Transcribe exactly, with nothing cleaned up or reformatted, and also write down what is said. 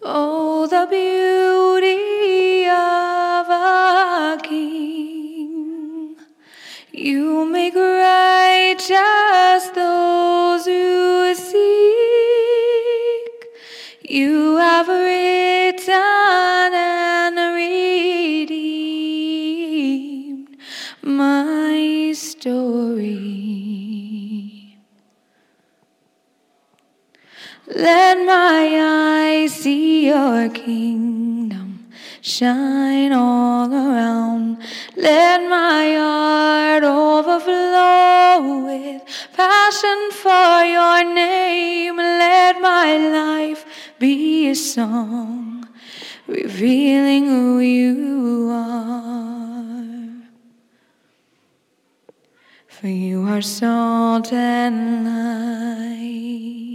Oh, the beauty of a king. You make righteous those who seek. You have written and redeemed my story. Let my eyes see your kingdom shine all around. Let my heart overflow with passion for your name. Let my life be a song revealing who you are. For you are salt and light.